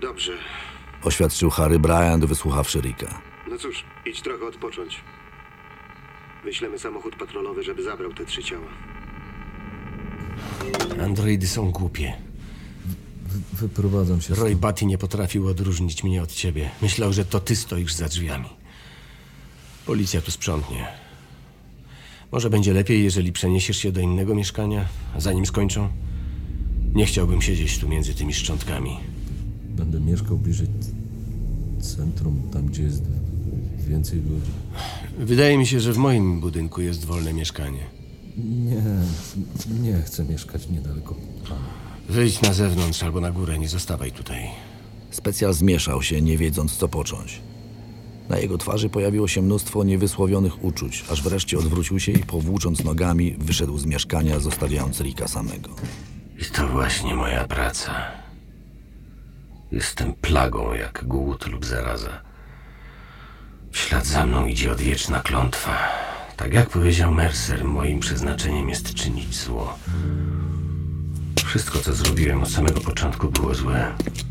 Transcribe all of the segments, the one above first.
Dobrze. Oświadczył Harry Bryant, wysłuchawszy Ricka. No cóż, idź trochę odpocząć. Wyślemy samochód patrolowy, żeby zabrał te 3 ciała. Androidy są głupie. Wyprowadzam się. Roy Batty nie potrafił odróżnić mnie od ciebie. Myślał, że to ty stoisz za drzwiami. Policja tu sprzątnie. Może będzie lepiej, jeżeli przeniesiesz się do innego mieszkania, zanim skończą? Nie chciałbym siedzieć tu między tymi szczątkami. Będę mieszkał bliżej centrum, tam gdzie jest więcej ludzi. Wydaje mi się, że w moim budynku jest wolne mieszkanie. Nie chcę mieszkać niedaleko pana. Wyjdź na zewnątrz albo na górę, nie zostawaj tutaj. Specjal zmieszał się, nie wiedząc co począć. Na jego twarzy pojawiło się mnóstwo niewysłowionych uczuć, aż wreszcie odwrócił się i powłócząc nogami wyszedł z mieszkania, zostawiając Ricka samego. I to właśnie moja praca. Jestem plagą jak głód lub zaraza. W ślad za mną idzie odwieczna klątwa. Tak jak powiedział Mercer, moim przeznaczeniem jest czynić zło. Wszystko, co zrobiłem od samego początku, było złe.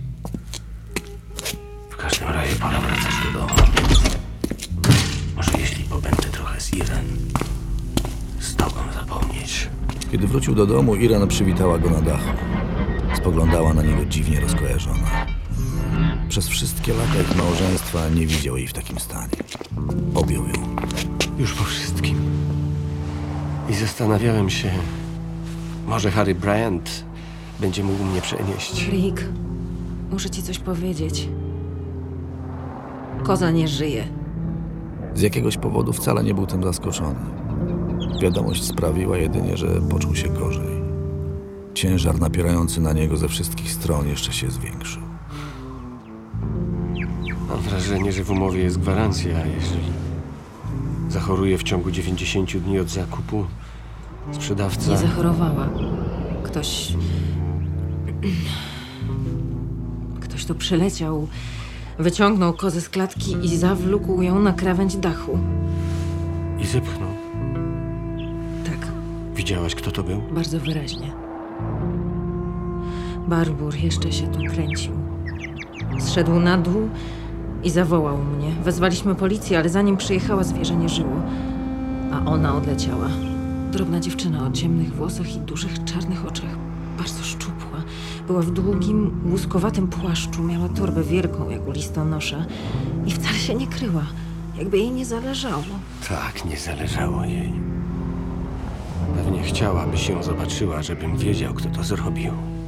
W każdym razie pora wracać do domu. Może jeśli pobędę trochę z Irene, z tobą zapomnieć. Kiedy wrócił do domu, Irene przywitała go na dachu. Spoglądała na niego dziwnie rozkojarzona. Przez wszystkie lata ich małżeństwa nie widział jej w takim stanie. Objął ją. Już po wszystkim. I zastanawiałem się, może Harry Bryant będzie mógł mnie przenieść. Rick, muszę ci coś powiedzieć. Koza nie żyje. Z jakiegoś powodu wcale nie był tym zaskoczony. Wiadomość sprawiła jedynie, że poczuł się gorzej. Ciężar napierający na niego ze wszystkich stron jeszcze się zwiększył. Mam wrażenie, że w umowie jest gwarancja, jeżeli zachoruje w ciągu 90 dni od zakupu, sprzedawca... Nie zachorowała. Ktoś tu przyleciał, wyciągnął kozę z klatki i zawlókł ją na krawędź dachu. I zepchnął. Tak, Widziałaś, kto to był? bardzo wyraźnie. Barbour jeszcze się tu kręcił. Zszedł na dół i zawołał mnie. Wezwaliśmy policję, ale zanim przyjechała, zwierzę nie żyło. A ona odleciała. Drobna dziewczyna o ciemnych włosach i dużych czarnych oczach. Bardzo szczupła. Była w długim, łuskowatym płaszczu. Miała torbę wielką, jak u listonosza. I wcale się nie kryła. Jakby jej nie zależało. Tak, nie zależało jej. Pewnie chciała, by się zobaczyła, żebym wiedział, kto to zrobił.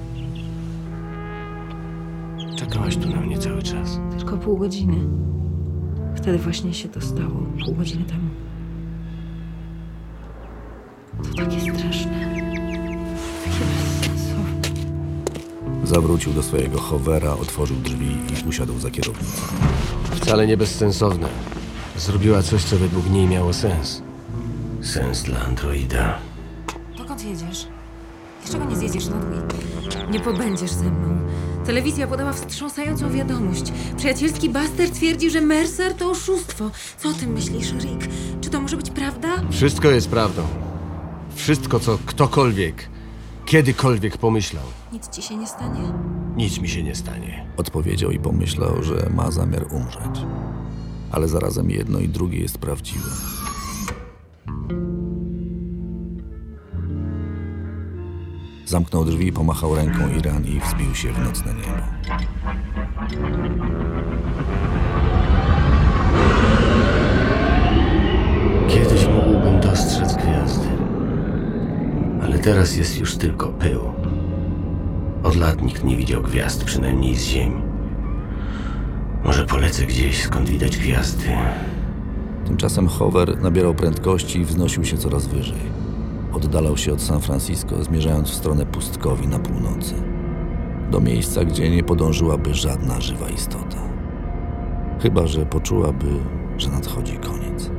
Czekałaś tu na mnie cały czas. Tylko pół godziny. Wtedy właśnie się to stało. Pół godziny temu. To takie straszne. Takie bezsensowne. Zawrócił do swojego Hovera, otworzył drzwi i usiadł za kierownicą. Wcale nie bezsensowne. Zrobiła coś, co według niej miało sens. Sens dla androida. Dokąd jedziesz? Dlaczego nie zjedziesz na dół? Nie pobędziesz ze mną. Telewizja podała wstrząsającą wiadomość. Przyjacielski Buster twierdzi, że Mercer to oszustwo. Co o tym myślisz, Rick? Czy to może być prawda? Wszystko jest prawdą. Wszystko, co ktokolwiek, kiedykolwiek pomyślał. Nic ci się nie stanie? Nic mi się nie stanie. Odpowiedział i pomyślał, że ma zamiar umrzeć. Ale zarazem jedno i drugie jest prawdziwe. Zamknął drzwi, pomachał ręką Irene i wzbił się w nocne niebo. Kiedyś mógłbym dostrzec gwiazdy. Ale teraz jest już tylko pył. Od lat nikt nie widział gwiazd, przynajmniej z Ziemi. Może polecę gdzieś, skąd widać gwiazdy. Tymczasem Hover nabierał prędkości i wznosił się coraz wyżej. Oddalał się od San Francisco, zmierzając w stronę pustkowi na północy. Do miejsca, gdzie nie podążyłaby żadna żywa istota. Chyba że poczułaby, że nadchodzi koniec.